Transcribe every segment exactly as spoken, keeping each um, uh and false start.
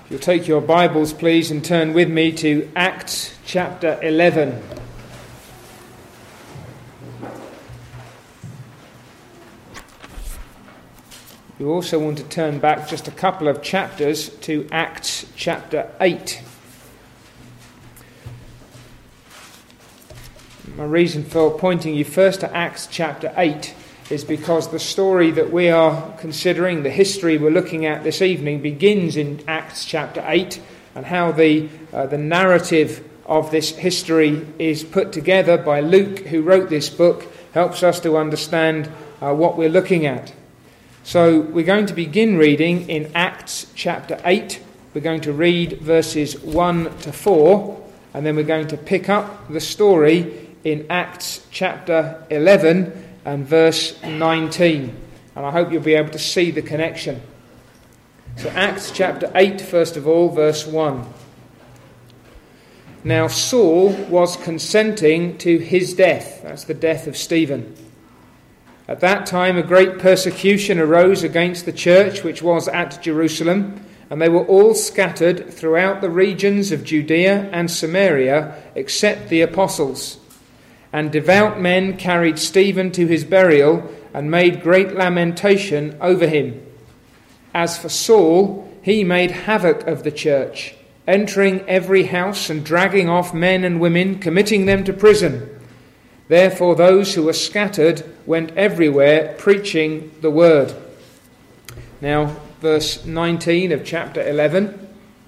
If you'll take your Bibles, please, and turn with me to Acts chapter eleven. You also want to turn back just a couple of chapters to Acts chapter eight. My reason for pointing you first to Acts chapter eight is because the story that we are considering, the history we're looking at this evening, begins in Acts chapter eight, and how the uh, the narrative of this history is put together by Luke, who wrote this book, helps us to understand uh, what we're looking at. So we're going to begin reading in Acts chapter eight. We're going to read verses one to four, and then we're going to pick up the story in Acts chapter eleven and verse nineteen. And I hope you'll be able to see the connection. So Acts chapter eight, first of all, verse one. Now Saul was consenting to his death. That's the death of Stephen. At that time a great persecution arose against the church which was at Jerusalem, and they were all scattered throughout the regions of Judea and Samaria, except the apostles. And devout men carried Stephen to his burial and made great lamentation over him. As for Saul, he made havoc of the church, entering every house and dragging off men and women, committing them to prison. Therefore those who were scattered went everywhere preaching the word. Now, verse nineteen of chapter eleven.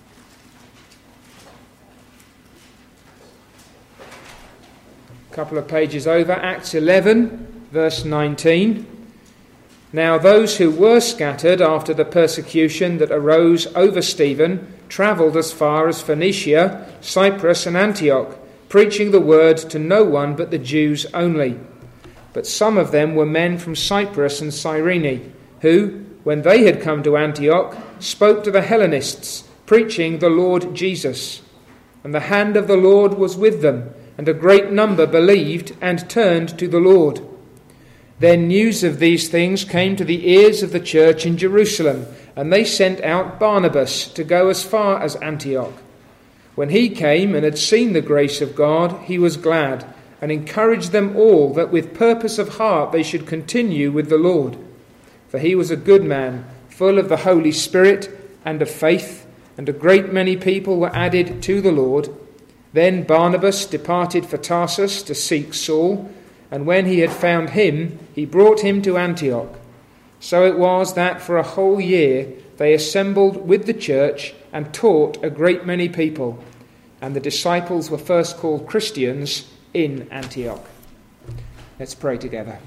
Couple of pages over, Acts eleven, verse nineteen. Now those who were scattered after the persecution that arose over Stephen travelled as far as Phoenicia, Cyprus and Antioch, preaching the word to no one but the Jews only. But some of them were men from Cyprus and Cyrene, who, when they had come to Antioch, spoke to the Hellenists, preaching the Lord Jesus. And the hand of the Lord was with them, and a great number believed and turned to the Lord. Then news of these things came to the ears of the church in Jerusalem, and they sent out Barnabas to go as far as Antioch. When he came and had seen the grace of God, he was glad, and encouraged them all that with purpose of heart they should continue with the Lord. For he was a good man, full of the Holy Spirit and of faith, and a great many people were added to the Lord. Then Barnabas departed for Tarsus to seek Saul, and when he had found him, he brought him to Antioch. So it was that for a whole year they assembled with the church and taught a great many people. And the disciples were first called Christians in Antioch. Let's pray together.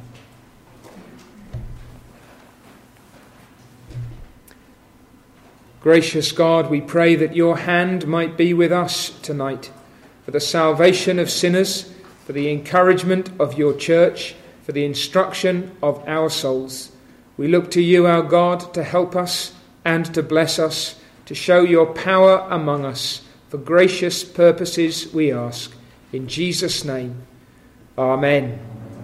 Gracious God, we pray that your hand might be with us tonight, for the salvation of sinners, for the encouragement of your church, for the instruction of our souls. We look to you, our God, to help us and to bless us, to show your power among us. For gracious purposes we ask. In Jesus' name, amen.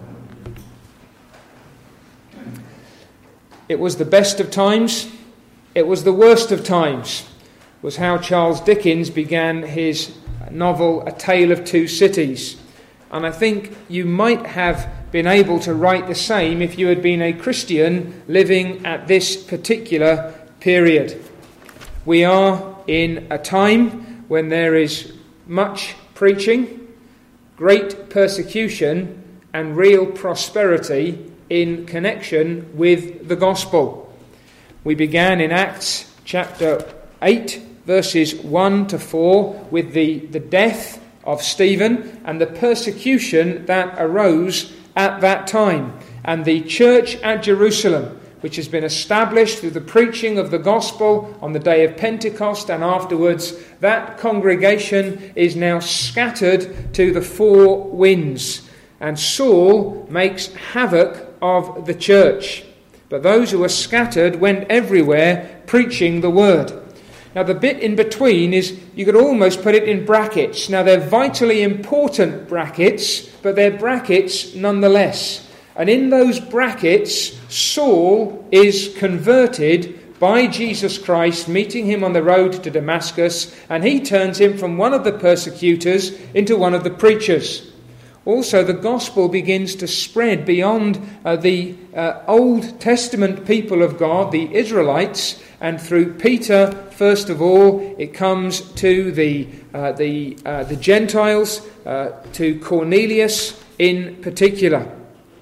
It was the best of times, it was the worst of times, was how Charles Dickens began his novel A Tale of Two Cities. And I think you might have been able to write the same if you had been a Christian living at this particular period. We are in a time when there is much preaching, great persecution, and real prosperity in connection with the gospel. We began in Acts chapter eight, verses one to four, with the, the death of Stephen and the persecution that arose at that time. And the church at Jerusalem, which has been established through the preaching of the gospel on the day of Pentecost and afterwards, that congregation is now scattered to the four winds. And Saul makes havoc of the church. But those who were scattered went everywhere preaching the word. Now the bit in between is, you could almost put it in brackets. Now they're vitally important brackets, but they're brackets nonetheless. And in those brackets, Saul is converted by Jesus Christ, meeting him on the road to Damascus, and he turns him from one of the persecutors into one of the preachers. Also, the gospel begins to spread beyond uh, the uh, Old Testament people of God, the Israelites, and through Peter, first of all, it comes to the uh, the uh, the Gentiles, uh, to Cornelius in particular.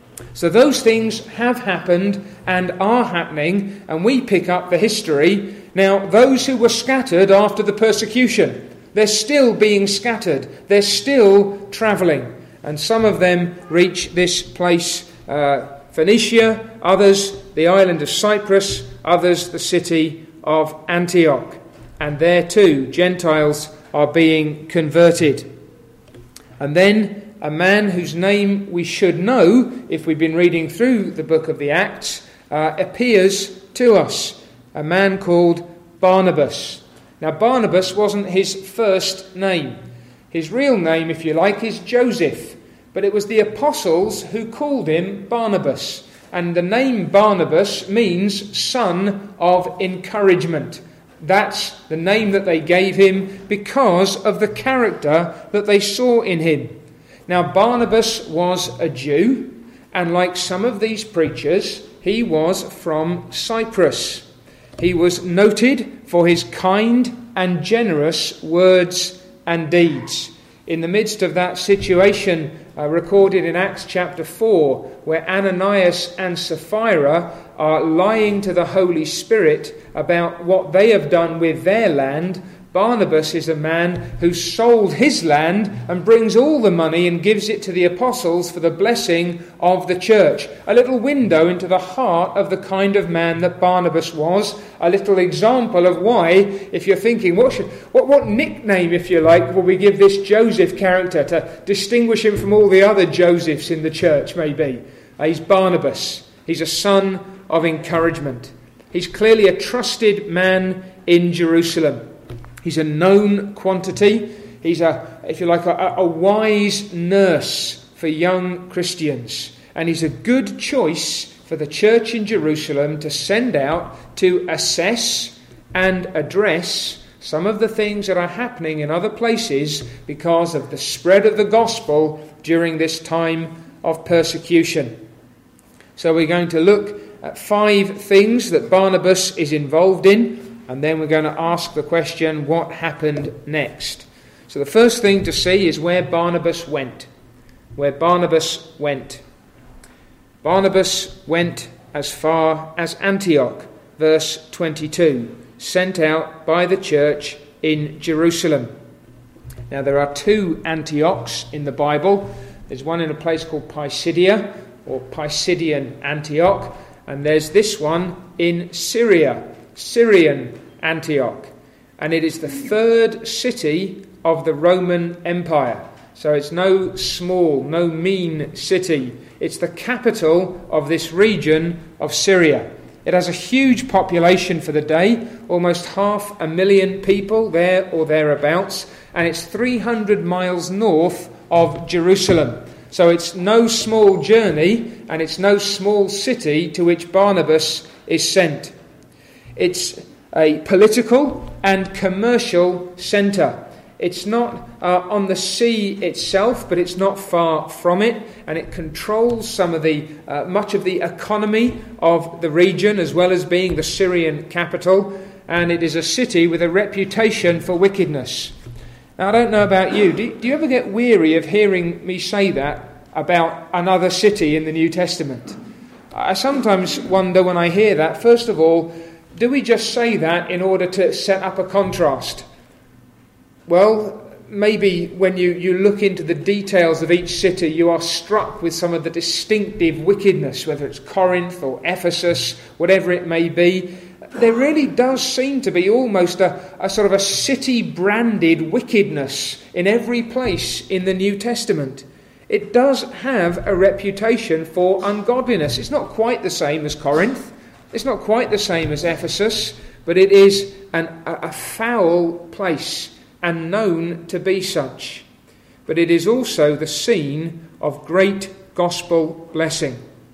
So those things have happened and are happening, and we pick up the history. Now, those who were scattered after the persecution, they're still being scattered. They're still travelling. And some of them reach this place, uh, Phoenicia, others the island of Cyprus, others the city of Antioch. And there too, Gentiles are being converted. And then a man whose name we should know, if we've been reading through the book of the Acts, uh, appears to us. A man called Barnabas. Now, Barnabas wasn't his first name. His real name, if you like, is Joseph. But it was the apostles who called him Barnabas. And the name Barnabas means son of encouragement. That's the name that they gave him because of the character that they saw in him. Now, Barnabas was a Jew, and like some of these preachers, he was from Cyprus. He was noted for his kind and generous words and deeds. In the midst of that situation uh, recorded in Acts chapter four, where Ananias and Sapphira are lying to the Holy Spirit about what they have done with their land, Barnabas is a man who sold his land and brings all the money and gives it to the apostles for the blessing of the church. A little window into the heart of the kind of man that Barnabas was. A little example of why, if you're thinking, what, should, what, what nickname, if you like, will we give this Joseph character to distinguish him from all the other Josephs in the church, maybe? Uh, he's Barnabas. He's a son of encouragement. He's clearly a trusted man in Jerusalem. He's a known quantity. He's a, if you like, a, a wise nurse for young Christians. And he's a good choice for the church in Jerusalem to send out to assess and address some of the things that are happening in other places because of the spread of the gospel during this time of persecution. So we're going to look at five things that Barnabas is involved in. And then we're going to ask the question, what happened next? So the first thing to see is where Barnabas went. Where Barnabas went. Barnabas went as far as Antioch, verse twenty-two, sent out by the church in Jerusalem. Now there are two Antiochs in the Bible. There's one in a place called Pisidia, or Pisidian Antioch, and there's this one in Syria, Syrian Antioch, and it is the third city of the Roman Empire. So it's no small, no mean city. It's the capital of this region of Syria. It has a huge population for the day, almost half a million people there or thereabouts, and it's three hundred miles north of Jerusalem. So it's no small journey, and it's no small city to which Barnabas is sent. It's a political and commercial centre. It's not uh, on the sea itself, but it's not far from it, and it controls some of the uh, much of the economy of the region, as well as being the Syrian capital. And it is a city with a reputation for wickedness. Now, I don't know about you. Do, do you ever get weary of hearing me say that about another city in the New Testament? I sometimes wonder when I hear that, first of all, do we just say that in order to set up a contrast? Well, maybe when you, you look into the details of each city, you are struck with some of the distinctive wickedness, whether it's Corinth or Ephesus, whatever it may be. There really does seem to be almost a, a sort of a city-branded wickedness in every place in the New Testament. It does have a reputation for ungodliness. It's not quite the same as Corinth. It's not quite the same as Ephesus, but it is an, a, a foul place and known to be such. But it is also the scene of great gospel blessing.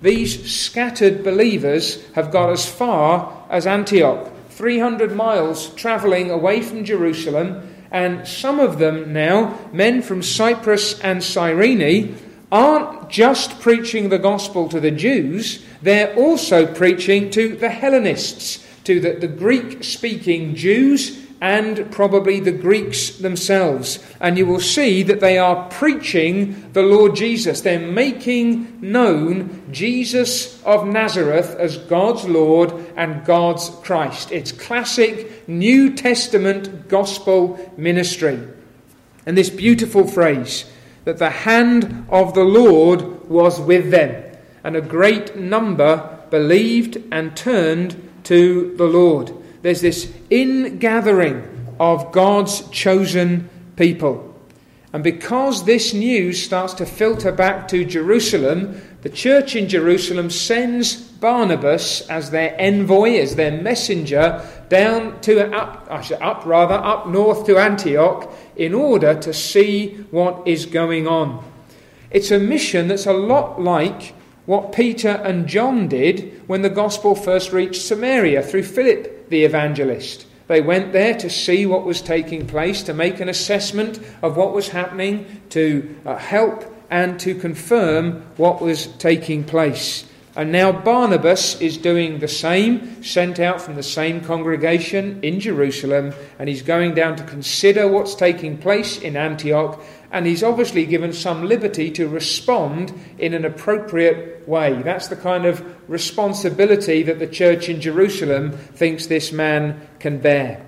these scattered believers have got as far as Antioch, three hundred miles travelling away from Jerusalem, and some of them now, men from Cyprus and Cyrene, aren't just preaching the gospel to the Jews, they're also preaching to the Hellenists, to the, the Greek-speaking Jews and probably the Greeks themselves. And you will see that they are preaching the Lord Jesus. They're making known Jesus of Nazareth as God's Lord and God's Christ. It's classic New Testament gospel ministry. And this beautiful phrase, that the hand of the Lord was with them, and a great number believed and turned to the Lord. There's this ingathering of God's chosen people. And because this news starts to filter back to Jerusalem, the church in Jerusalem sends Barnabas as their envoy, as their messenger, down to up, up rather up north to Antioch in order to see what is going on. It's a mission that's a lot like what Peter and John did when the gospel first reached Samaria through Philip the evangelist. They went there to see what was taking place, to make an assessment of what was happening, to uh, help and to confirm what was taking place. And now Barnabas is doing the same, sent out from the same congregation in Jerusalem, and he's going down to consider what's taking place in Antioch, and he's obviously given some liberty to respond in an appropriate way. That's the kind of responsibility that the church in Jerusalem thinks this man can bear.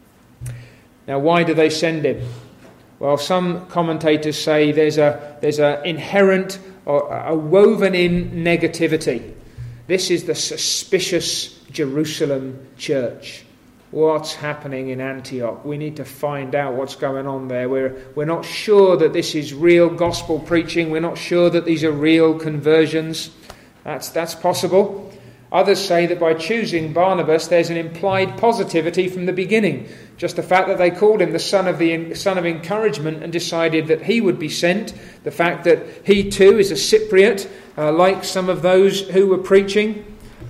Now, why do they send him? Well, some commentators say there's a there's an inherent or a woven-in negativity. This is the suspicious Jerusalem church. What's happening in Antioch? We need to find out what's going on there. We're, we're not sure that this is real gospel preaching. We're not sure that these are real conversions. That's, that's possible. Others say that by choosing Barnabas, there's an implied positivity from the beginning. Just the fact that they called him the son of the son of encouragement and decided that he would be sent. The fact that he too is a Cypriot, uh, like some of those who were preaching.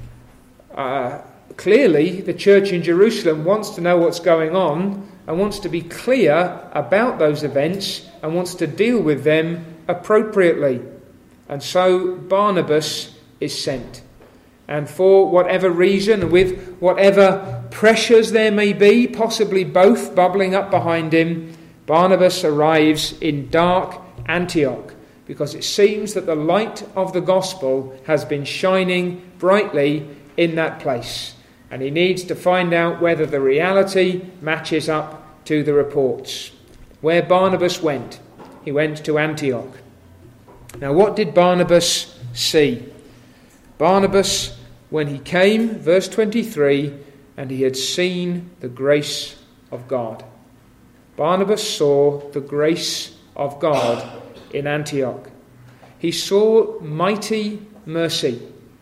Uh, clearly, the church in Jerusalem wants to know what's going on and wants to be clear about those events and wants to deal with them appropriately. And so Barnabas is sent. And for whatever reason, with whatever pressures there may be, possibly both bubbling up behind him, Barnabas arrives in dark Antioch because it seems that the light of the gospel has been shining brightly in that place. And he needs to find out whether the reality matches up to the reports. Where Barnabas went, he went to Antioch. Now, what did Barnabas see? Barnabas, when he came, verse twenty-three, and he had seen the grace of God. Barnabas saw the grace of God in Antioch. He saw mighty mercy,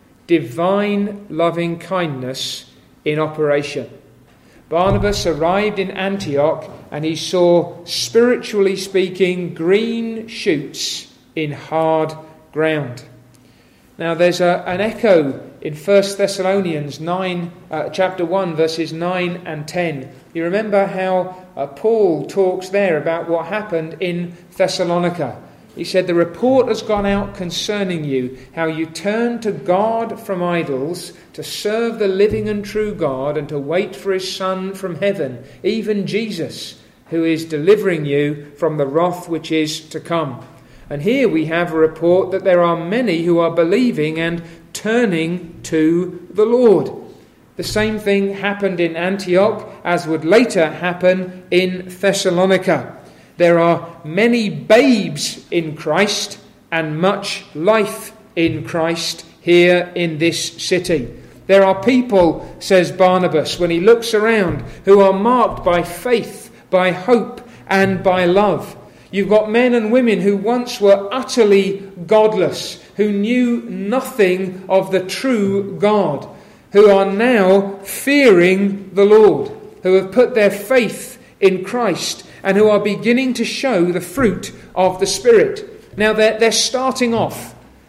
divine loving kindness in operation. Barnabas arrived in Antioch and he saw, spiritually speaking, green shoots in hard ground. Now there's a, an echo in First Thessalonians nine, uh, chapter one, verses nine and ten. You remember how uh, Paul talks there about what happened in Thessalonica. He said, the report has gone out concerning you, how you turned to God from idols, to serve the living and true God, and to wait for his Son from heaven, even Jesus, who is delivering you from the wrath which is to come. And here we have a report that there are many who are believing and turning to the Lord. The same thing happened in Antioch, as would later happen in Thessalonica. There are many babes in Christ and much life in Christ here in this city. There are people, says Barnabas, when he looks around, who are marked by faith, by hope, and by love. You've got men and women who once were utterly godless, who knew nothing of the true God, who are now fearing the Lord, who have put their faith in Christ, and who are beginning to show the fruit of the Spirit. Now they're, they're starting off.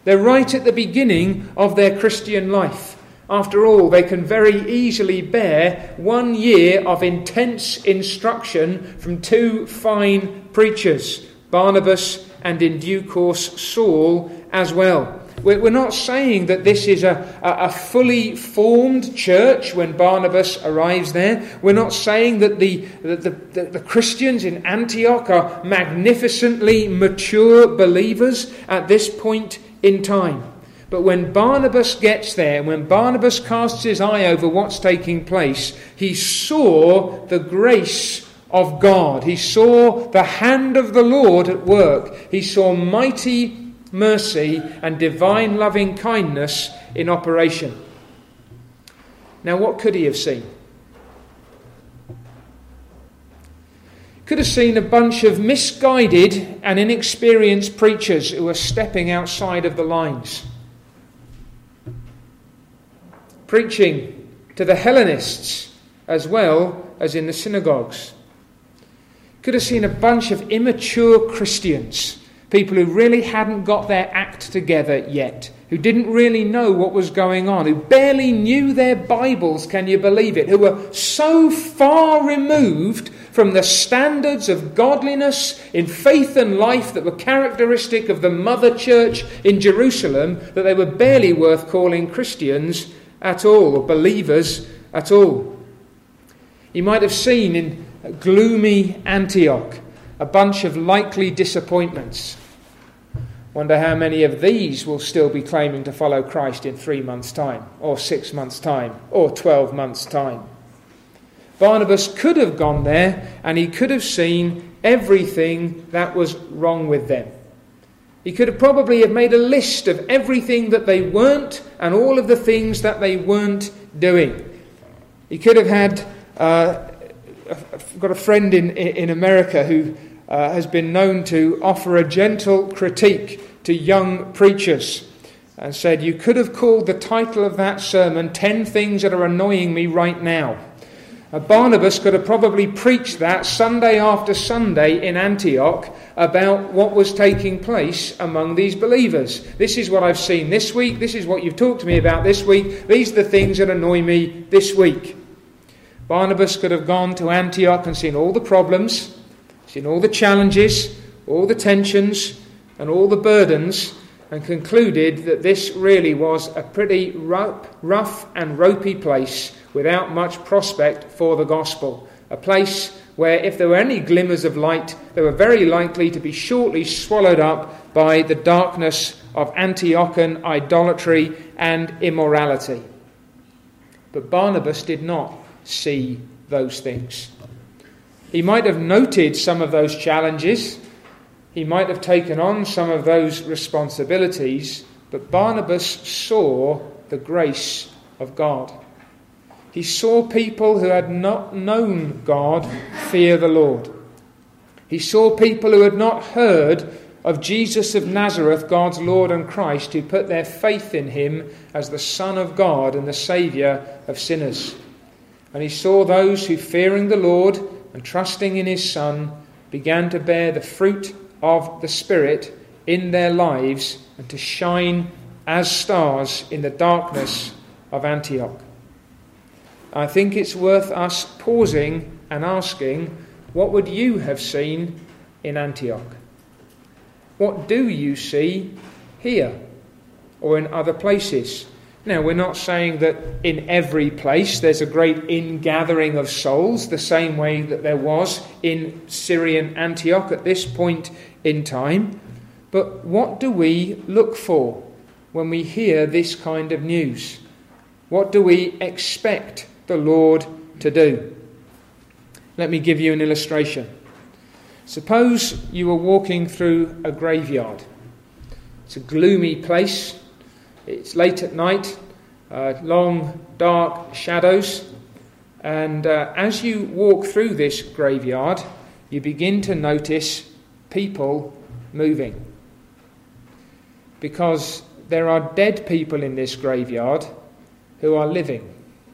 They're right at the beginning of their Christian life. After all, they can very easily bear one year of intense instruction from two fine preachers, Barnabas and in due course Saul as well. We're not saying that this is a, a fully formed church when Barnabas arrives there. We're not saying that the, the, the, the Christians in Antioch are magnificently mature believers at this point in time. But when Barnabas gets there, when Barnabas casts his eye over what's taking place, he saw the grace of God. He saw the hand of the Lord at work. He saw mighty mercy and divine loving kindness in operation. Now, what could he have seen? Could have seen a bunch of misguided and inexperienced preachers who were stepping outside of the lines, preaching to the Hellenists as well as in the synagogues. Could have seen a bunch of immature Christians, people who really hadn't got their act together yet, who didn't really know what was going on, who barely knew their Bibles, can you believe it, who were so far removed from the standards of godliness in faith and life that were characteristic of the mother church in Jerusalem that they were barely worth calling Christians at all, or believers at all. You might have seen in gloomy Antioch a bunch of likely disappointments. Wonder how many of these will still be claiming to follow Christ in three months' time, or six months' time, or twelve months' time. Barnabas could have gone there and he could have seen everything that was wrong with them. He could have probably have made a list of everything that they weren't and all of the things that they weren't doing. He could have had, uh, I've got a friend in, in America who uh, has been known to offer a gentle critique to young preachers and said, you could have called the title of that sermon, ten Things That Are Annoying Me Right Now. Uh, Barnabas could have probably preached that Sunday after Sunday in Antioch about what was taking place among these believers. This is what I've seen this week. This is what you've talked to me about this week. These are the things that annoy me this week. Barnabas could have gone to Antioch and seen all the problems, seen all the challenges, all the tensions and all the burdens, and concluded that this really was a pretty rough, rough and ropey place without much prospect for the gospel. A place where if there were any glimmers of light, they were very likely to be shortly swallowed up by the darkness of Antiochian idolatry and immorality. But Barnabas did not see those things. He might have noted some of those challenges. He might have taken on some of those responsibilities, but Barnabas saw the grace of God. He saw people who had not known God fear the Lord. He saw people who had not heard of Jesus of Nazareth, God's Lord and Christ, who put their faith in him as the Son of God and the Saviour of sinners. And he saw those who, fearing the Lord and trusting in his Son, began to bear the fruit of the Spirit in their lives and to shine as stars in the darkness of Antioch. I think it's worth us pausing and asking, what would you have seen in Antioch? What do you see here or in other places? Now, we're not saying that in every place there's a great ingathering of souls, the same way that there was in Syrian Antioch at this point in time. But what do we look for when we hear this kind of news? What do we expect the Lord to do? Let me give you an illustration. Suppose you were walking through a graveyard. It's a gloomy place. It's late at night, uh, long dark shadows, and uh, as you walk through this graveyard, you begin to notice people moving. Because there are dead people in this graveyard who are living.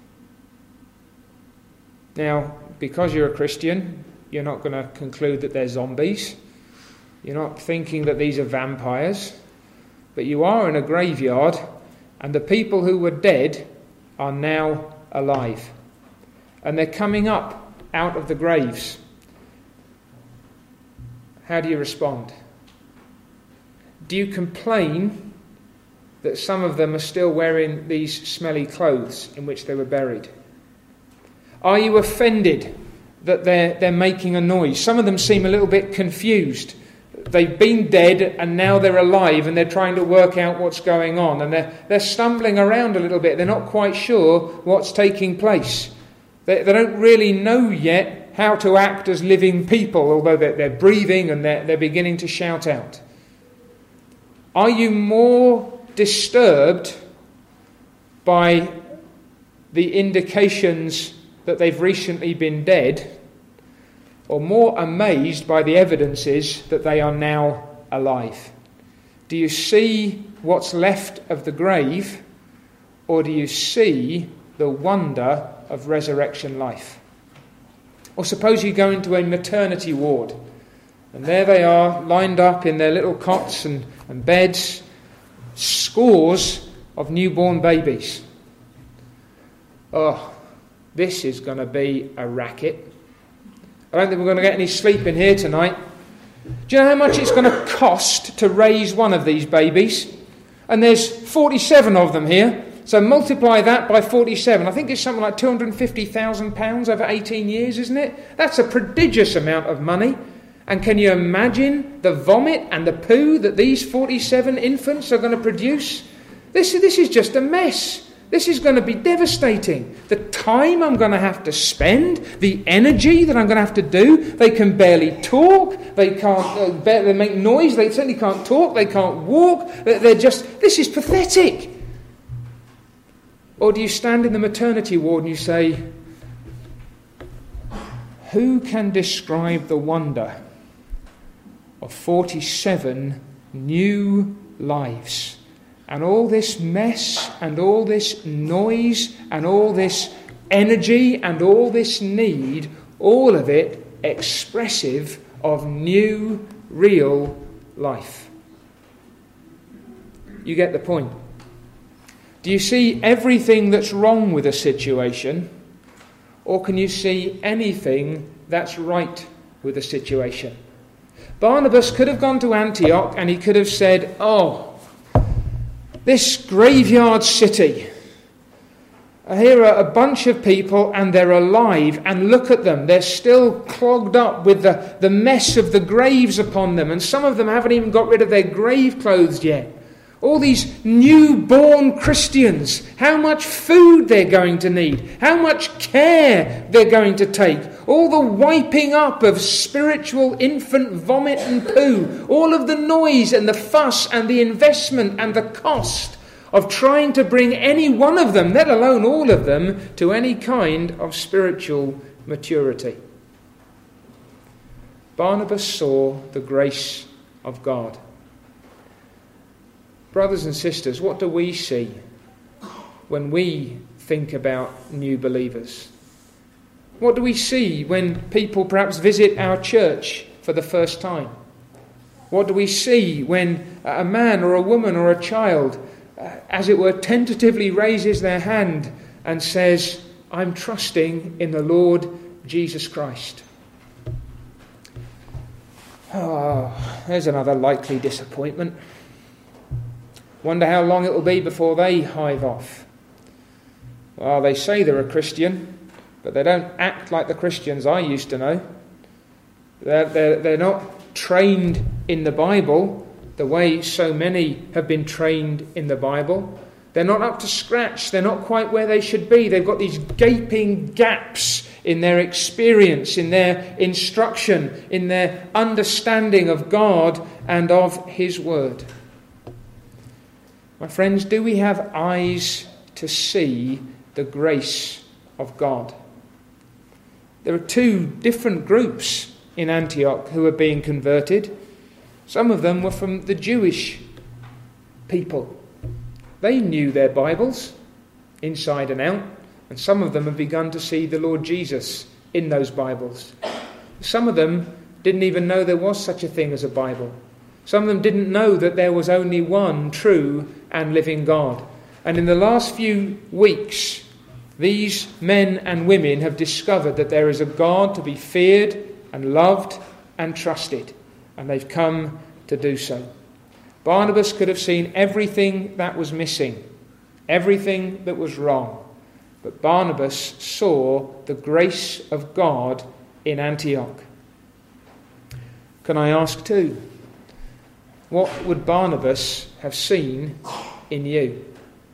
Now, because you're a Christian, you're not going to conclude that they're zombies. You're not thinking that these are vampires. but you are in a graveyard, and the people who were dead are now alive. And they're coming up out of the graves. How do you respond? Do you complain that some of them are still wearing these smelly clothes in which they were buried? Are you offended that they're, they're making a noise? Some of them seem a little bit confused. They've been dead and now they're alive and they're trying to work out what's going on. And they're, they're stumbling around a little bit. They're not quite sure what's taking place. They, they don't really know yet how to act as living people, although they're, they're breathing and they're, they're beginning to shout out. Are you more disturbed by the indications that they've recently been dead, or more amazed by the evidences that they are now alive? Do you see what's left of the grave, or do you see the wonder of resurrection life? Or suppose you go into a maternity ward, and there they are, lined up in their little cots and, and beds, scores of newborn babies. Oh, this is going to be a racket. I don't think we're going to get any sleep in here tonight. Do you know how much it's going to cost to raise one of these babies? And there's forty-seven of them here. So multiply that by forty-seven. I think it's something like two hundred fifty thousand pounds over eighteen years, isn't it? That's a prodigious amount of money. And can you imagine the vomit and the poo that these forty-seven infants are going to produce? This, this is just a mess. This is going to be devastating. The time I'm going to have to spend, the energy that I'm going to have to do. They can barely talk. They can't. Uh, barely, they make noise. They certainly can't talk. They can't walk. They're just. This is pathetic. Or do you stand in the maternity ward and you say, who can describe the wonder of forty-seven new lives? And all this mess and all this noise and all this energy and all this need, all of it expressive of new, real life. You get the point. Do you see everything that's wrong with a situation, or can you see anything that's right with a situation? Barnabas could have gone to Antioch and he could have said, oh, this graveyard city, here are a bunch of people and they're alive, and look at them, they're still clogged up with the, the mess of the graves upon them, and some of them haven't even got rid of their grave clothes yet. All these newborn Christians, how much food they're going to need, how much care they're going to take, all the wiping up of spiritual infant vomit and poo, all of the noise and the fuss and the investment and the cost of trying to bring any one of them, let alone all of them, to any kind of spiritual maturity. Barnabas saw the grace of God. Brothers and sisters, what do we see when we think about new believers? What do we see when people perhaps visit our church for the first time? What do we see when a man or a woman or a child, uh, as it were, tentatively raises their hand and says, I'm trusting in the Lord Jesus Christ? Oh, there's another likely disappointment. Wonder how long it will be before they hive off. Well, they say they're a Christian, but they don't act like the Christians I used to know. They're, they're, they're not trained in the Bible the way so many have been trained in the Bible. They're not up to scratch. They're not quite where they should be. They've got these gaping gaps in their experience, in their instruction, in their understanding of God and of His Word. My friends, do we have eyes to see the grace of God? There are two different groups in Antioch who are being converted. Some of them were from the Jewish people. They knew their Bibles inside and out, and some of them have begun to see the Lord Jesus in those Bibles. Some of them didn't even know there was such a thing as a Bible. Some of them didn't know that there was only one true and living God. And in the last few weeks, these men and women have discovered that there is a God to be feared and loved and trusted. And they've come to do so. Barnabas could have seen everything that was missing, everything that was wrong. But Barnabas saw the grace of God in Antioch. Can I ask too, what would Barnabas have seen in you?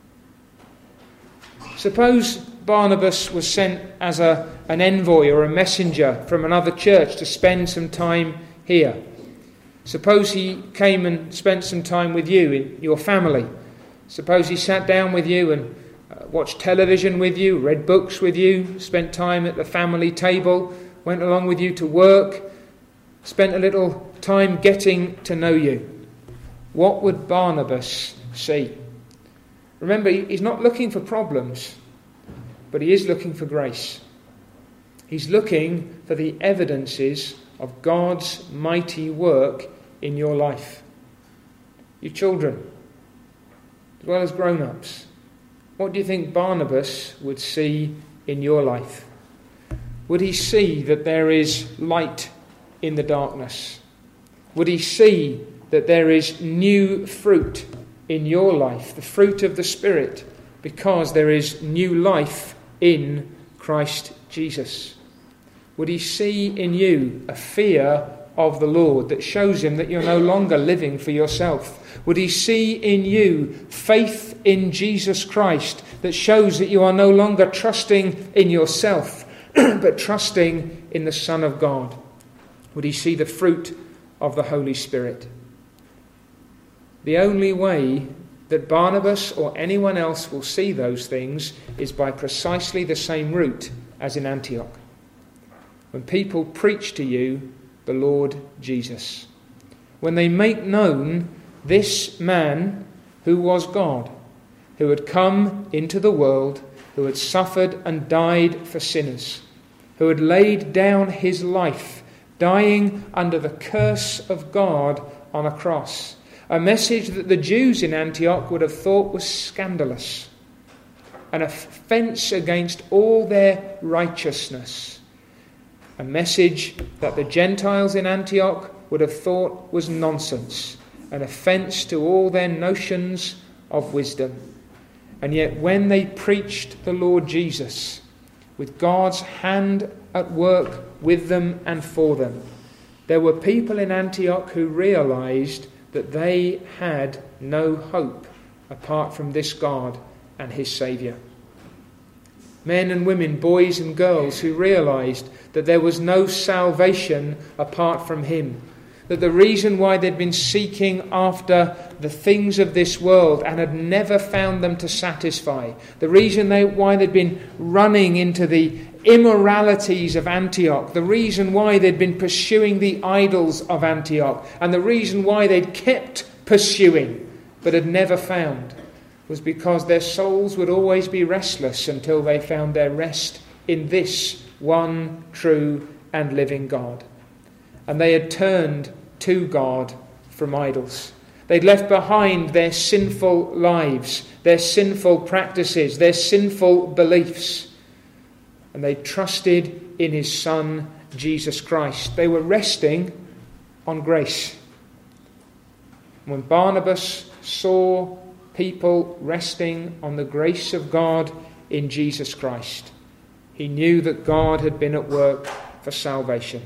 Suppose Barnabas was sent as a, an envoy or a messenger from another church to spend some time here. Suppose he came and spent some time with you in your family. Suppose he sat down with you and uh, watched television with you, read books with you, spent time at the family table, went along with you to work, spent a little time getting to know you. What would Barnabas see? Remember, he's not looking for problems, but he is looking for grace. He's looking for the evidences of God's mighty work in your life. You children, as well as grown-ups, what do you think Barnabas would see in your life? Would he see that there is light in the darkness? Would he see that there is new fruit in your life, the fruit of the Spirit, because there is new life in Christ Jesus? Would he see in you a fear of the Lord that shows him that you're no longer living for yourself? Would he see in you faith in Jesus Christ that shows that you are no longer trusting in yourself, but trusting in the Son of God? Would he see the fruit of the Holy Spirit? The only way that Barnabas or anyone else will see those things is by precisely the same route as in Antioch. When people preach to you the Lord Jesus. When they make known this man who was God, who had come into the world, who had suffered and died for sinners, who had laid down his life, dying under the curse of God on a cross. A message that the Jews in Antioch would have thought was scandalous, an offence against all their righteousness. A message that the Gentiles in Antioch would have thought was nonsense, an offence to all their notions of wisdom. And yet when they preached the Lord Jesus, with God's hand at work with them and for them, there were people in Antioch who realised that they had no hope apart from this God and his Saviour. Men and women, boys and girls who realised that there was no salvation apart from him. That the reason why they'd been seeking after the things of this world and had never found them to satisfy, the reason they, why they'd been running into the immoralities of Antioch, the reason why they'd been pursuing the idols of Antioch, and the reason why they'd kept pursuing but had never found, was because their souls would always be restless until they found their rest in this one true and living God. And they had turned to God from idols. They'd left behind their sinful lives, their sinful practices, their sinful beliefs. And they trusted in his Son, Jesus Christ. They were resting on grace. When Barnabas saw people resting on the grace of God in Jesus Christ, he knew that God had been at work for salvation.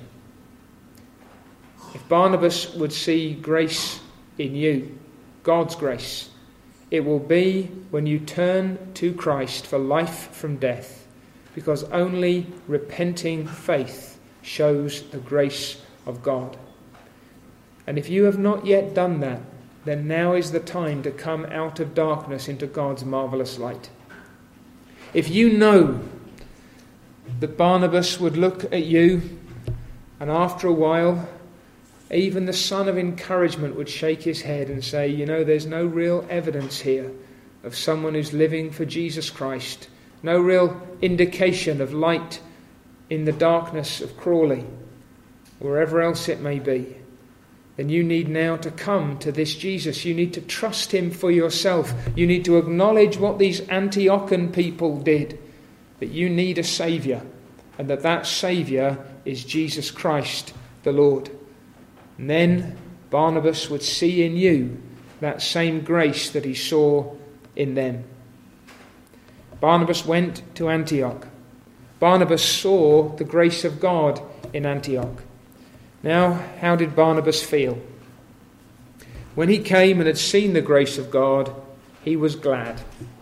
If Barnabas would see grace in you, God's grace, it will be when you turn to Christ for life from death, because only repenting faith shows the grace of God. And if you have not yet done that, then now is the time to come out of darkness into God's marvellous light. If you know that Barnabas would look at you, and after a while, even the son of encouragement would shake his head and say, you know, there's no real evidence here of someone who's living for Jesus Christ. No real indication of light in the darkness of Crawley, wherever else it may be. then you need now to come to this Jesus. You need to trust him for yourself. You need to acknowledge what these Antiochian people did, that you need a Saviour, and that that Saviour is Jesus Christ the Lord. And then Barnabas would see in you that same grace that he saw in them. Barnabas went to Antioch. Barnabas saw the grace of God in Antioch. Now, how did Barnabas feel? When he came and had seen the grace of God, he was glad.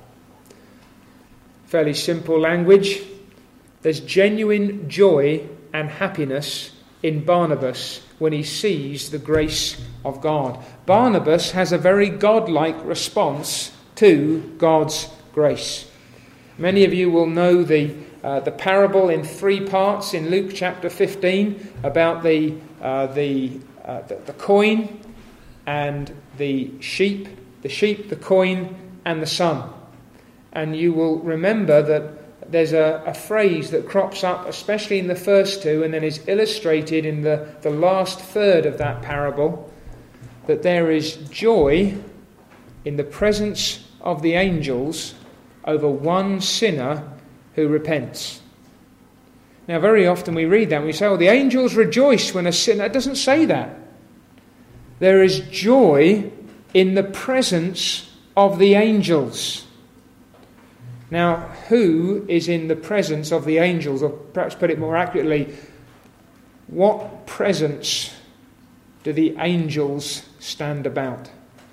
Fairly simple language. There's genuine joy and happiness in Barnabas when he sees the grace of God. Barnabas has a very God-like response to God's grace. Many of you will know the uh, the parable in three parts in Luke chapter fifteen about the uh, the, uh, the the coin and the sheep, the sheep, the coin, and the son. And you will remember that there's a, a phrase that crops up, especially in the first two, and then is illustrated in the, the last third of that parable, that there is joy in the presence of the angels over one sinner who repents. Now, very often we read that and we say, oh, the angels rejoice when a sinner... It doesn't say that. There is joy in the presence of the angels. Now, who is in the presence of the angels? Or perhaps put it more accurately, what presence do the angels stand about?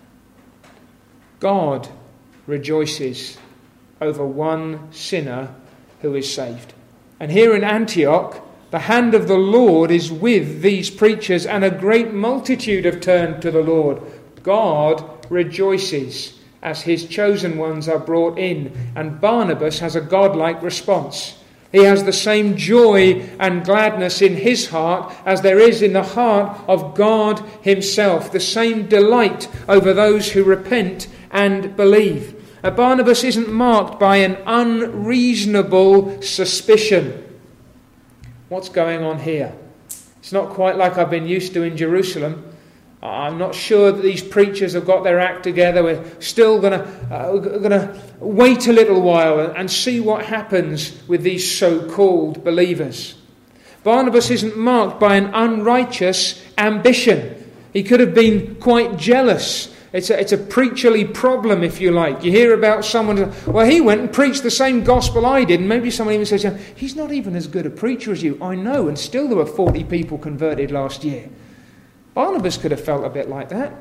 God rejoices over one sinner who is saved. And here in Antioch, the hand of the Lord is with these preachers, and a great multitude have turned to the Lord. God rejoices as his chosen ones are brought in, and Barnabas has a God-like response. He has the same joy and gladness in his heart as there is in the heart of God himself, the same delight over those who repent and believe. Uh, Barnabas isn't marked by an unreasonable suspicion. What's going on here? It's not quite like I've been used to in Jerusalem. I'm not sure that these preachers have got their act together. We're still going to uh, going to wait a little while and see what happens with these so-called believers. Barnabas isn't marked by an unrighteous ambition. He could have been quite jealous. It's a, it's a preacherly problem, if you like. You hear about someone, well, he went and preached the same gospel I did, and maybe someone even says, he's not even as good a preacher as you. I know, and still there were forty people converted last year. Barnabas could have felt a bit like that.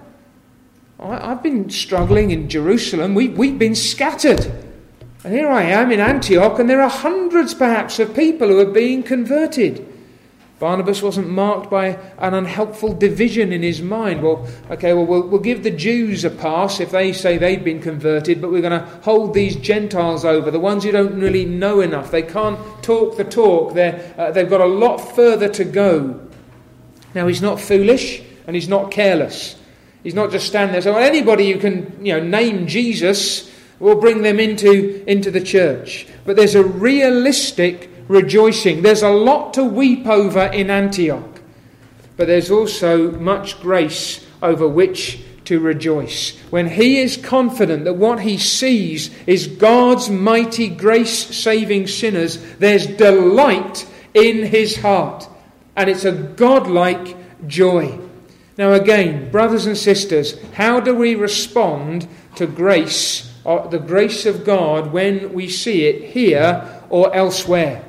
I, I've been struggling in Jerusalem. We, we've been scattered. And here I am in Antioch, and there are hundreds perhaps of people who are being converted. Barnabas wasn't marked by an unhelpful division in his mind. Well, okay, well, we'll, we'll give the Jews a pass if they say they've been converted, but we're going to hold these Gentiles over, the ones who don't really know enough. They can't talk the talk. They're, uh, they've got a lot further to go. Now, he's not foolish and he's not careless. He's not just standing there saying, well, anybody who can, you know, name Jesus, will bring them into, into the church. But there's a realistic rejoicing. There's a lot to weep over in Antioch, but there's also much grace over which to rejoice. When he is confident that what he sees is God's mighty grace-saving sinners, there's delight in his heart, and it's a God-like joy. Now again, brothers and sisters, how do we respond to grace, or the grace of God, when we see it here or elsewhere?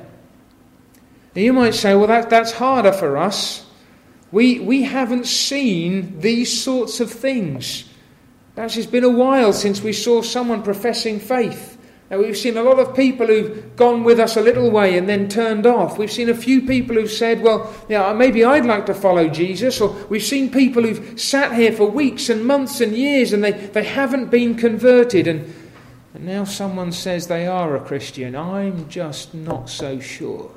Now you might say, well, that, that's harder for us. We, we haven't seen these sorts of things. Perhaps it's been a while since we saw someone professing faith. Now, we've seen a lot of people who've gone with us a little way and then turned off. We've seen a few people who've said, well, yeah, maybe I'd like to follow Jesus. Or we've seen people who've sat here for weeks and months and years and they, they haven't been converted. And, and now someone says they are a Christian. I'm just not so sure.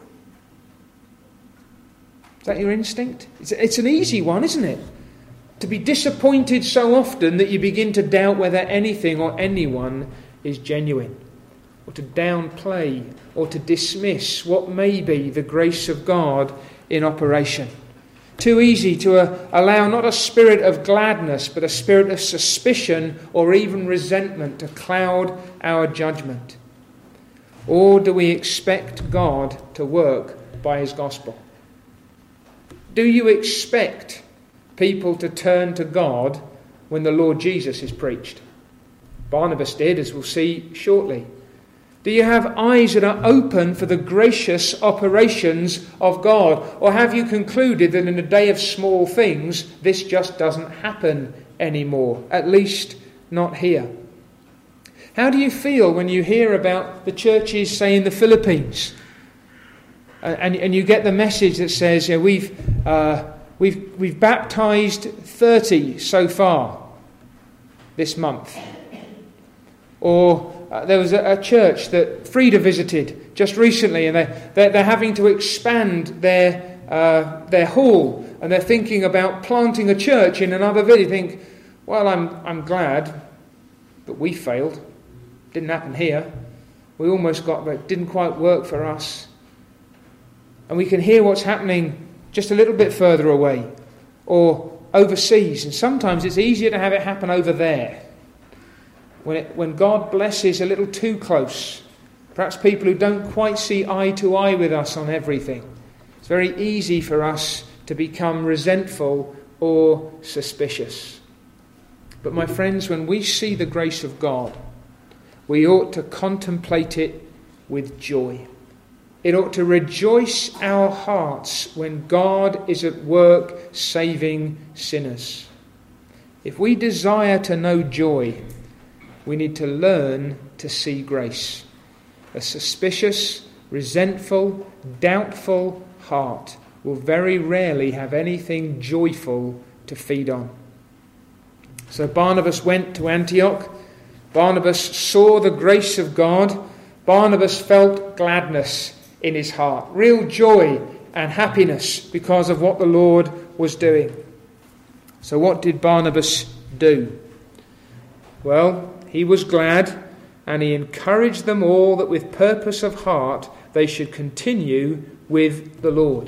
Is that your instinct? It's, it's an easy one, isn't it? To be disappointed so often that you begin to doubt whether anything or anyone is genuine, or to downplay or to dismiss what may be the grace of God in operation. Too easy to uh, allow not a spirit of gladness, but a spirit of suspicion or even resentment to cloud our judgment? Or do we expect God to work by his gospel? Do you expect people to turn to God when the Lord Jesus is preached? Barnabas did, as we'll see shortly. Do you have eyes that are open for the gracious operations of God? Or have you concluded that in a day of small things, this just doesn't happen anymore? At least not here. How do you feel when you hear about the churches, say, in the Philippines? And, and you get the message that says, you know, we've, uh, we've, we've baptized thirty so far this month. Or uh, there was a, a church that Frida visited just recently, and they, they're, they're having to expand their uh, their hall, and they're thinking about planting a church in another village. You think, well, I'm I'm glad, but we failed. Didn't happen here. We almost got, but it didn't quite work for us. And we can hear what's happening just a little bit further away, or overseas. And sometimes it's easier to have it happen over there. When, it, when God blesses a little too close, perhaps people who don't quite see eye to eye with us on everything, it's very easy for us to become resentful or suspicious. But my friends, when we see the grace of God, we ought to contemplate it with joy. It ought to rejoice our hearts when God is at work saving sinners. If we desire to know joy, we need to learn to see grace. A suspicious, resentful, doubtful heart will very rarely have anything joyful to feed on. So Barnabas went to Antioch. Barnabas saw the grace of God. Barnabas felt gladness in his heart, real joy and happiness because of what the Lord was doing. So what did Barnabas do? Well, he was glad, and he encouraged them all that with purpose of heart they should continue with the Lord.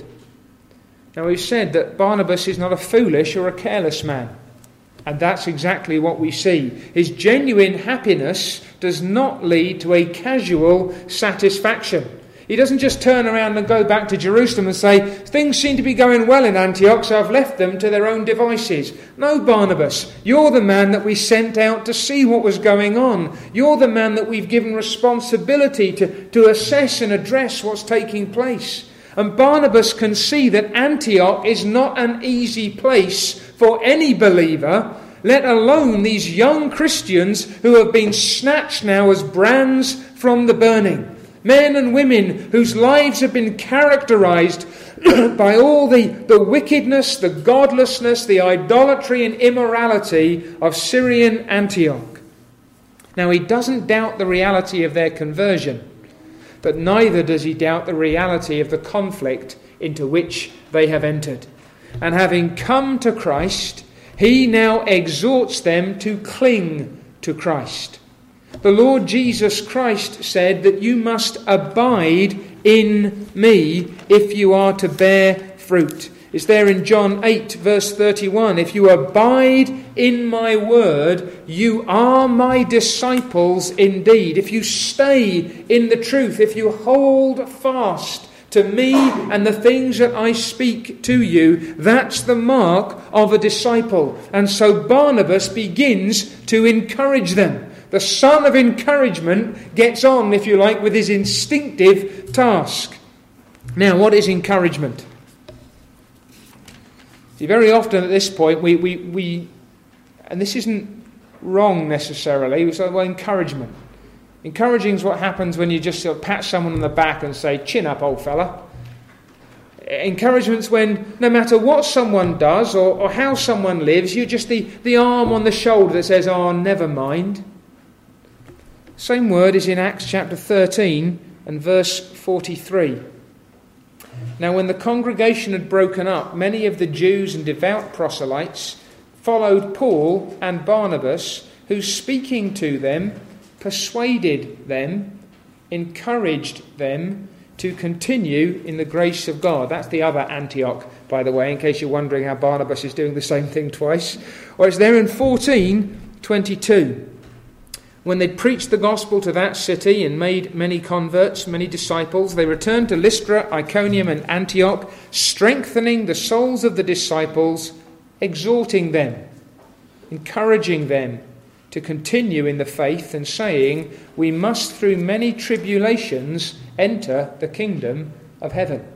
Now we've said that Barnabas is not a foolish or a careless man. And that's exactly what we see. His genuine happiness does not lead to a casual satisfaction. He doesn't just turn around and go back to Jerusalem and say, things seem to be going well in Antioch, so I've left them to their own devices. No, Barnabas, you're the man that we sent out to see what was going on. You're the man that we've given responsibility to, to assess and address what's taking place. And Barnabas can see that Antioch is not an easy place for any believer, let alone these young Christians who have been snatched now as brands from the burning. Men and women whose lives have been characterized by all the, the wickedness, the godlessness, the idolatry and immorality of Syrian Antioch. Now he doesn't doubt the reality of their conversion, but neither does he doubt the reality of the conflict into which they have entered. And having come to Christ, he now exhorts them to cling to Christ. The Lord Jesus Christ said that you must abide in me if you are to bear fruit. It's there in John eight, verse thirty-one. If you abide in my word, you are my disciples indeed. If you stay in the truth, if you hold fast to me and the things that I speak to you, that's the mark of a disciple. And so Barnabas begins to encourage them. The son of encouragement gets on, if you like, with his instinctive task. Now, what is encouragement? See, very often at this point, we, we, we and this isn't wrong necessarily, we say, well, encouragement. Encouraging is what happens when you just sort of pat someone on the back and say, chin up, old fella. Encouragement's when no matter what someone does or, or how someone lives, you're just the, the arm on the shoulder that says, oh, never mind. Same word is in Acts chapter thirteen and verse forty-three. Now when the congregation had broken up, many of the Jews and devout proselytes followed Paul and Barnabas, who speaking to them persuaded them, encouraged them, to continue in the grace of God. That's the other Antioch, by the way, in case you're wondering how Barnabas is doing the same thing twice. Or it's there in fourteen twenty-two. When they'd preached the gospel to that city and made many converts, many disciples, they returned to Lystra, Iconium and Antioch, strengthening the souls of the disciples, exhorting them, encouraging them to continue in the faith, and saying, we must through many tribulations enter the kingdom of heaven.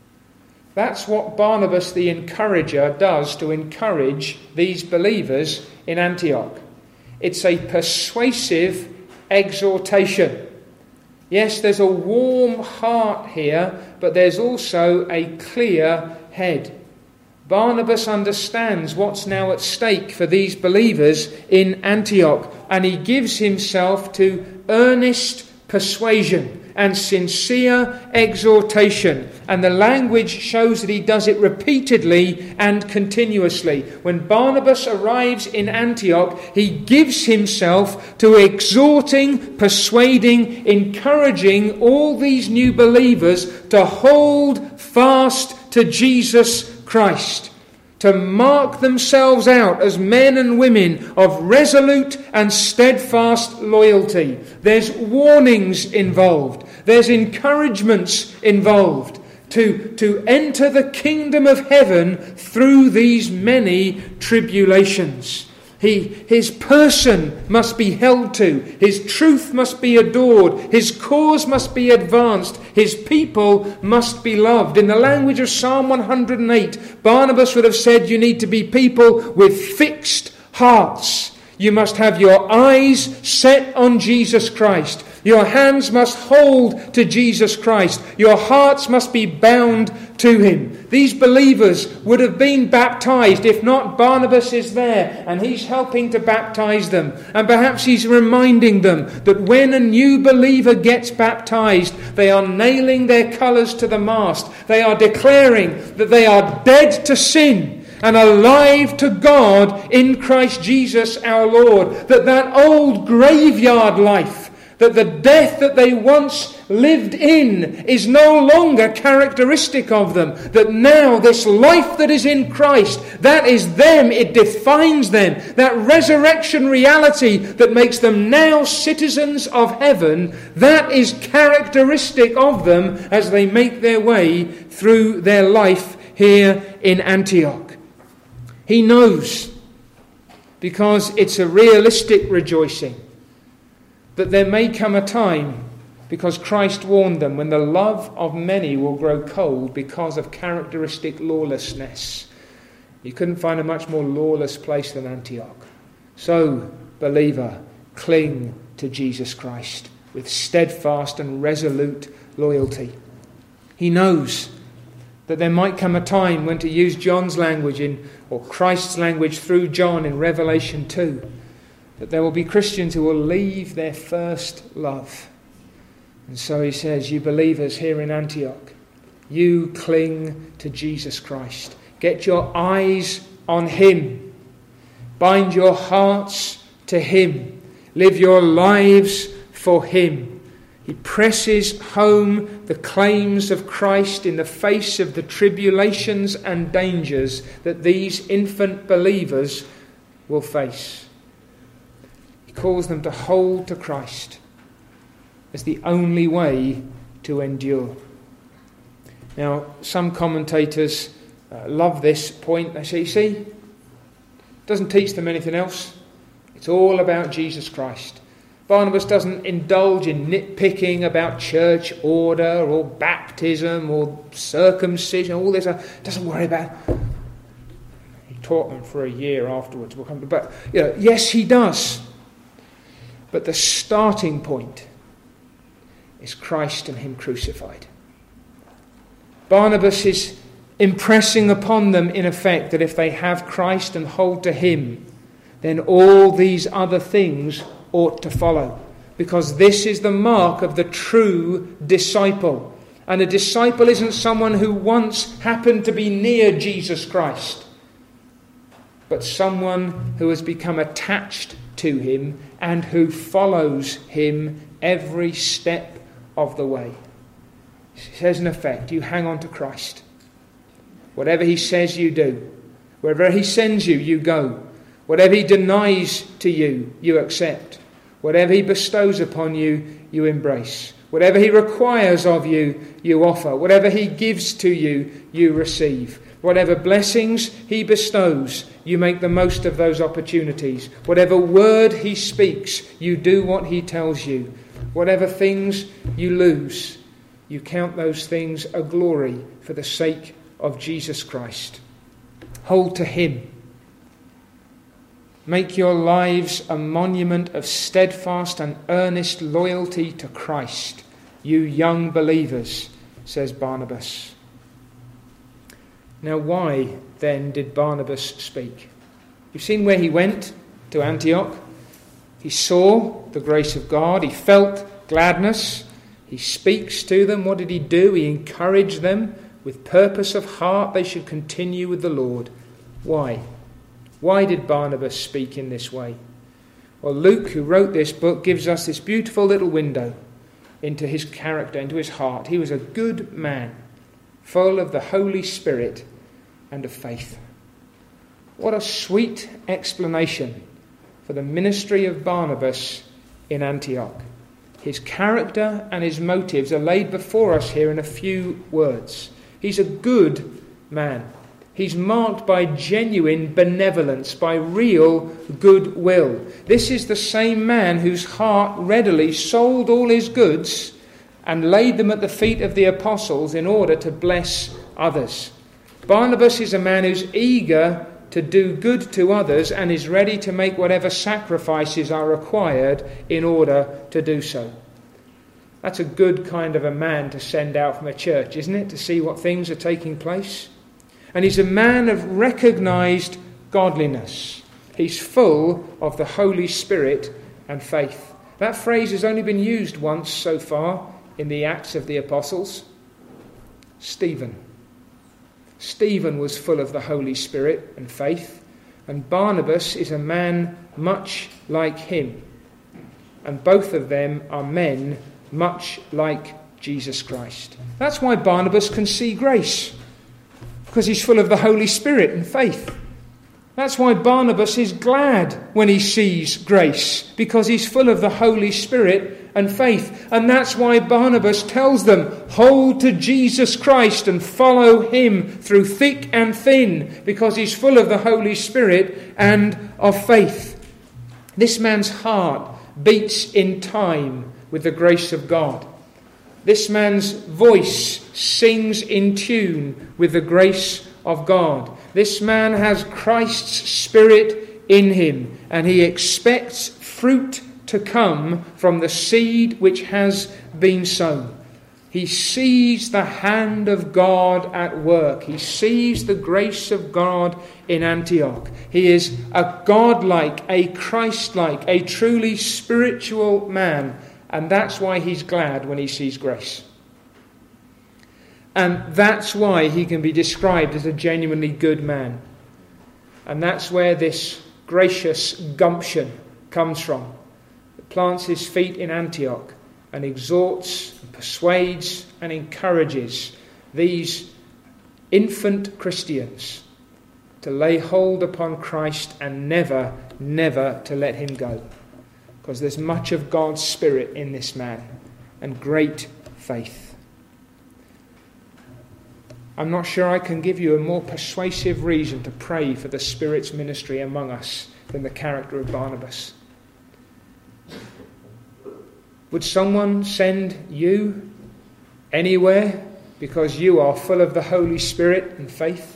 That's what Barnabas the encourager does to encourage these believers in Antioch. It's a persuasive exhortation. Yes, there's a warm heart here, but there's also a clear head. Barnabas understands what's now at stake for these believers in Antioch, and he gives himself to earnest persuasion and sincere exhortation. And the language shows that he does it repeatedly and continuously. When Barnabas arrives in Antioch, he gives himself to exhorting, persuading, encouraging all these new believers to hold fast to Jesus Christ, to mark themselves out as men and women of resolute and steadfast loyalty. There's warnings involved. There's encouragements involved to, to enter the kingdom of heaven through these many tribulations. He, his person must be held to. His truth must be adored. His cause must be advanced. His people must be loved. In the language of Psalm one hundred eight, Barnabas would have said you need to be people with fixed hearts. You must have your eyes set on Jesus Christ. Your hands must hold to Jesus Christ. Your hearts must be bound to him. These believers would have been baptized. If not, Barnabas is there and he's helping to baptize them. And perhaps he's reminding them that when a new believer gets baptized, they are nailing their colours to the mast. They are declaring that they are dead to sin and alive to God in Christ Jesus our Lord. That that old graveyard life, that the death that they once lived in is no longer characteristic of them. That now this life that is in Christ, that is them, it defines them. That resurrection reality that makes them now citizens of heaven, that is characteristic of them as they make their way through their life here in Antioch. He knows, because it's a realistic rejoicing, that there may come a time, because Christ warned them, when the love of many will grow cold because of characteristic lawlessness. You couldn't find a much more lawless place than Antioch. So, believer, cling to Jesus Christ with steadfast and resolute loyalty. He knows that there might come a time when, to use John's language in, or Christ's language through John in Revelation two, that there will be Christians who will leave their first love. And so he says, you believers here in Antioch, you cling to Jesus Christ. Get your eyes on him. Bind your hearts to him. Live your lives for him. He presses home the claims of Christ in the face of the tribulations and dangers that these infant believers will face. He calls them to hold to Christ as the only way to endure. Now, some commentators uh, love this point. They say, you see, it doesn't teach them anything else. It's all about Jesus Christ. Barnabas doesn't indulge in nitpicking about church order or baptism or circumcision, all this. Uh, doesn't worry about it. He taught them for a year afterwards. We'll come to, but you know, yes, he does. But the starting point is Christ and him crucified. Barnabas is impressing upon them, in effect, that if they have Christ and hold to him, then all these other things ought to follow, because this is the mark of the true disciple. And a disciple isn't someone who once happened to be near Jesus Christ, but someone who has become attached to him and who follows him every step of the way. He says in effect, you hang on to Christ. Whatever he says, you do. Wherever he sends you, you go. Whatever he denies to you, you accept. Whatever he bestows upon you, you embrace. Whatever he requires of you, you offer. Whatever he gives to you, you receive. Whatever blessings he bestows, you make the most of those opportunities. Whatever word he speaks, you do what he tells you. Whatever things you lose, you count those things a glory for the sake of Jesus Christ. Hold to him. Make your lives a monument of steadfast and earnest loyalty to Christ, you young believers, says Barnabas. Now, why then did Barnabas speak? You've seen where he went, to Antioch. He saw the grace of God. He felt gladness. He speaks to them. What did he do? He encouraged them with purpose of heart. They should continue with the Lord. Why? Why did Barnabas speak in this way? Well, Luke, who wrote this book, gives us this beautiful little window into his character, into his heart. He was a good man, full of the Holy Spirit and of faith. What a sweet explanation for the ministry of Barnabas in Antioch. His character and his motives are laid before us here in a few words. He's a good man. He's marked by genuine benevolence, by real goodwill. This is the same man whose heart readily sold all his goods and laid them at the feet of the apostles in order to bless others. Barnabas is a man who's eager to do good to others and is ready to make whatever sacrifices are required in order to do so. That's a good kind of a man to send out from a church, isn't it? To see what things are taking place. And he's a man of recognised godliness. He's full of the Holy Spirit and faith. That phrase has only been used once so far in the Acts of the Apostles. Stephen. Stephen was full of the Holy Spirit and faith, and Barnabas is a man much like him. And both of them are men much like Jesus Christ. That's why Barnabas can see grace, because he's full of the Holy Spirit and faith. That's why Barnabas is glad when he sees grace, because he's full of the Holy Spirit and faith. And that's why Barnabas tells them, hold to Jesus Christ and follow him through thick and thin, because he's full of the Holy Spirit and of faith. This man's heart beats in time with the grace of God. This man's voice sings in tune with the grace of God. This man has Christ's Spirit in him, and he expects fruit to come from the seed which has been sown. He sees the hand of God at work. He sees the grace of God in Antioch. He is a God-like, a Christ-like, a truly spiritual man. And that's why he's glad when he sees grace. And that's why he can be described as a genuinely good man. And that's where this gracious gumption comes from. It plants his feet in Antioch and exhorts, and persuades and encourages these infant Christians to lay hold upon Christ and never, never to let him go. Because there's much of God's Spirit in this man and great faith. I'm not sure I can give you a more persuasive reason to pray for the Spirit's ministry among us than the character of Barnabas. Would someone send you anywhere because you are full of the Holy Spirit and faith?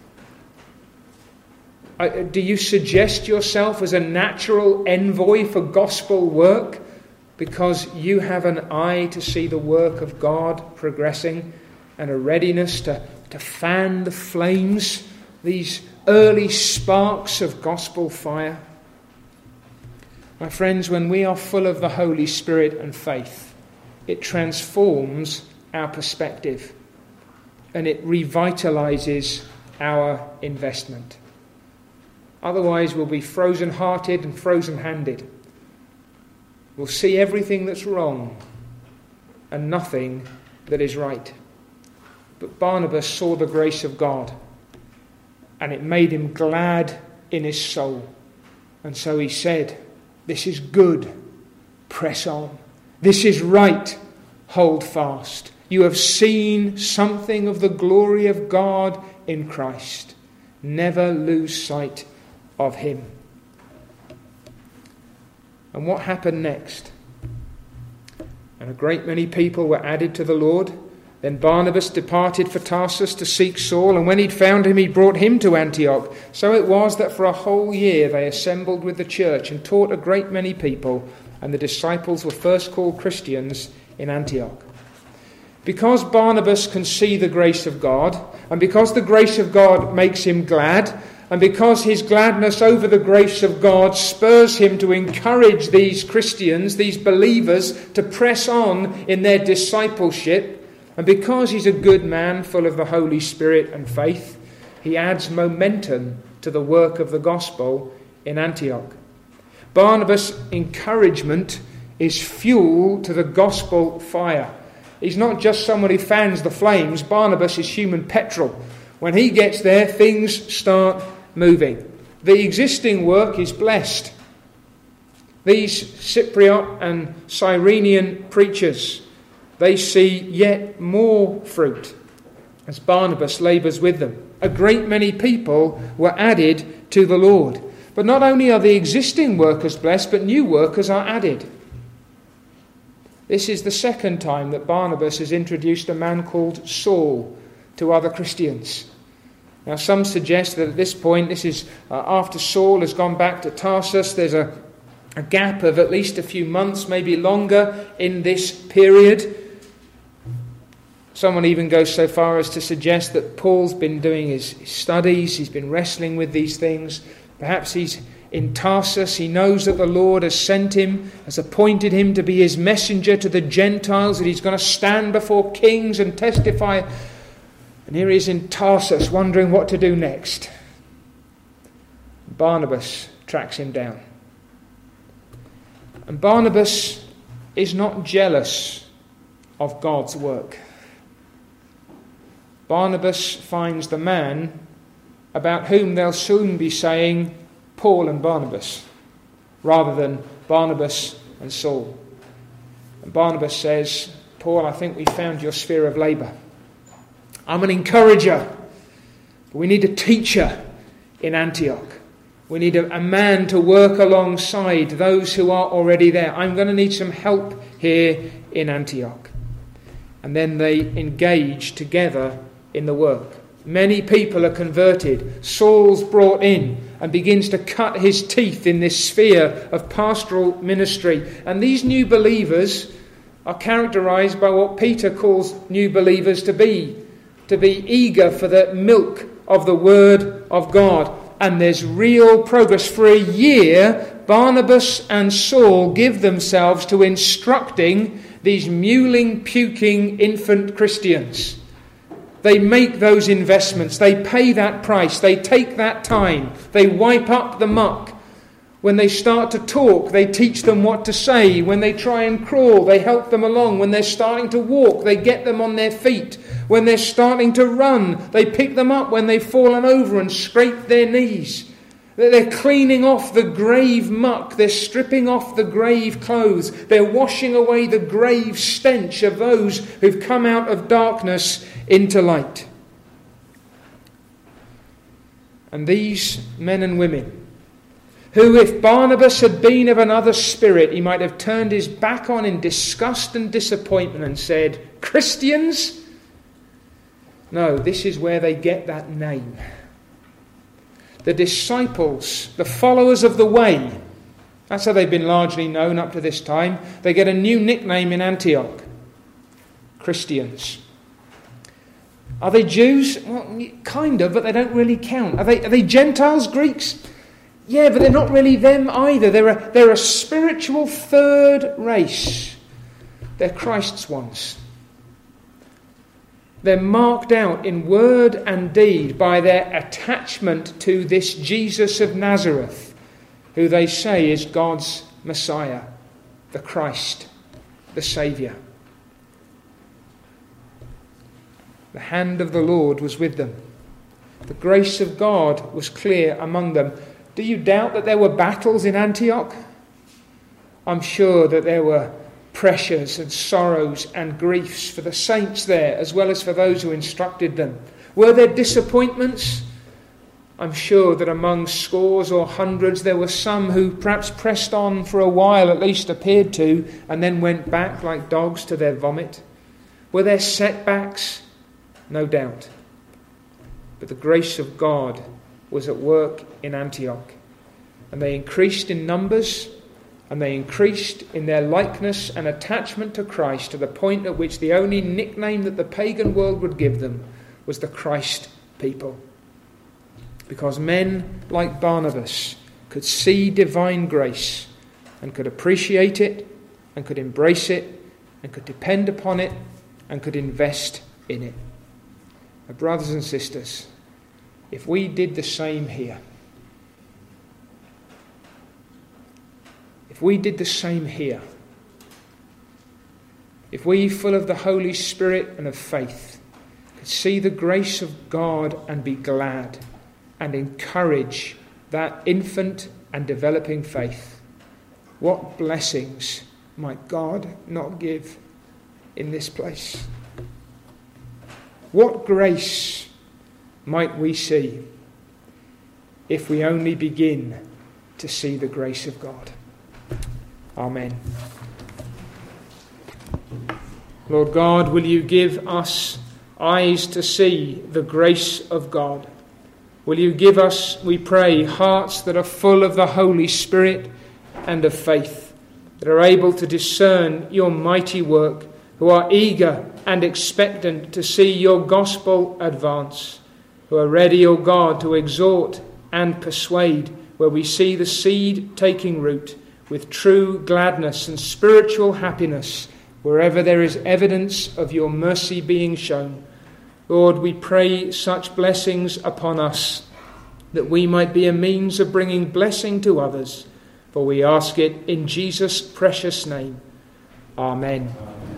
Do you suggest yourself as a natural envoy for gospel work because you have an eye to see the work of God progressing and a readiness to, to fan the flames, these early sparks of gospel fire? My friends, when we are full of the Holy Spirit and faith, it transforms our perspective and it revitalizes our investment. Otherwise, we'll be frozen-hearted and frozen-handed. We'll see everything that's wrong and nothing that is right. But Barnabas saw the grace of God, and it made him glad in his soul. And so he said, "This is good, press on. This is right, hold fast. You have seen something of the glory of God in Christ. Never lose sight of him." And what happened next? And a great many people were added to the Lord. Then Barnabas departed for Tarsus to seek Saul, and when he'd found him, he brought him to Antioch. So it was that for a whole year they assembled with the church and taught a great many people, and the disciples were first called Christians in Antioch. Because Barnabas can see the grace of God, and because the grace of God makes him glad, and because his gladness over the grace of God spurs him to encourage these Christians, these believers, to press on in their discipleship, and because he's a good man full of the Holy Spirit and faith, he adds momentum to the work of the gospel in Antioch. Barnabas' encouragement is fuel to the gospel fire. He's not just someone who fans the flames. Barnabas is human petrol. When he gets there, things start moving. The existing work is blessed. These Cypriot and Cyrenian preachers, they see yet more fruit as Barnabas labours with them. A great many people were added to the Lord. But not only are the existing workers blessed, but new workers are added. This is the second time that Barnabas has introduced a man called Saul to other Christians. Now, some suggest that at this point, this is uh, after Saul has gone back to Tarsus. There's a, a gap of at least a few months, maybe longer, in this period. Someone even goes so far as to suggest that Paul's been doing his studies, he's been wrestling with these things. Perhaps he's in Tarsus, he knows that the Lord has sent him, has appointed him to be his messenger to the Gentiles, that he's going to stand before kings and testify. And here he is in Tarsus, wondering what to do next. Barnabas tracks him down. And Barnabas is not jealous of God's work. Barnabas finds the man about whom they'll soon be saying Paul and Barnabas, rather than Barnabas and Saul. And Barnabas says, "Paul, I think we found your sphere of labour. I'm an encourager, but we need a teacher in Antioch. We need a, a man to work alongside those who are already there. I'm going to need some help here in Antioch." And then they engage together in the work. Many people are converted. Saul's brought in and begins to cut his teeth in this sphere of pastoral ministry. And these new believers are characterized by what Peter calls new believers to be. To be eager for the milk of the Word of God. And there's real progress. For a year, Barnabas and Saul give themselves to instructing these mewling, puking infant Christians. They make those investments. They pay that price. They take that time. They wipe up the muck. When they start to talk, they teach them what to say. When they try and crawl, they help them along. When they're starting to walk, they get them on their feet. When they're starting to run, they pick them up when they've fallen over and scrape their knees. They're cleaning off the grave muck. They're stripping off the grave clothes. They're washing away the grave stench of those who've come out of darkness into light. And these men and women, who if Barnabas had been of another spirit, he might have turned his back on in disgust and disappointment and said, "Christians?" No, this is where they get that name. The disciples, the followers of the way, that's how they've been largely known up to this time. They get a new nickname in Antioch. Christians. Are they Jews? Well, kind of, but they don't really count. Are they, are they Gentiles, Greeks? Yeah, but they're not really them either. They're a, they're a spiritual third race. They're Christ's ones. They're marked out in word and deed by their attachment to this Jesus of Nazareth, who they say is God's Messiah, the Christ, the Saviour. The hand of the Lord was with them. The grace of God was clear among them. Do you doubt that there were battles in Antioch? I'm sure that there were pressures and sorrows and griefs for the saints there, as well as for those who instructed them. Were there disappointments? I'm sure that among scores or hundreds there were some who perhaps pressed on for a while, at least appeared to, and then went back like dogs to their vomit. Were there setbacks? No doubt. But the grace of God was at work in Antioch, and they increased in numbers, and they increased in their likeness and attachment to Christ to the point at which the only nickname that the pagan world would give them was the Christ people. Because men like Barnabas could see divine grace and could appreciate it and could embrace it and could depend upon it and could invest in it. My brothers and sisters, if we did the same here, if we did the same here, if we, full of the Holy Spirit and of faith, could see the grace of God and be glad and encourage that infant and developing faith, what blessings might God not give in this place? What grace might we see if we only begin to see the grace of God? Amen. Lord God, will you give us eyes to see the grace of God? Will you give us, we pray, hearts that are full of the Holy Spirit and of faith, that are able to discern your mighty work, who are eager and expectant to see your gospel advance, who are ready, O God, to exhort and persuade where we see the seed taking root, with true gladness and spiritual happiness wherever there is evidence of your mercy being shown. Lord, we pray such blessings upon us, that we might be a means of bringing blessing to others, for we ask it in Jesus' precious name. Amen. Amen.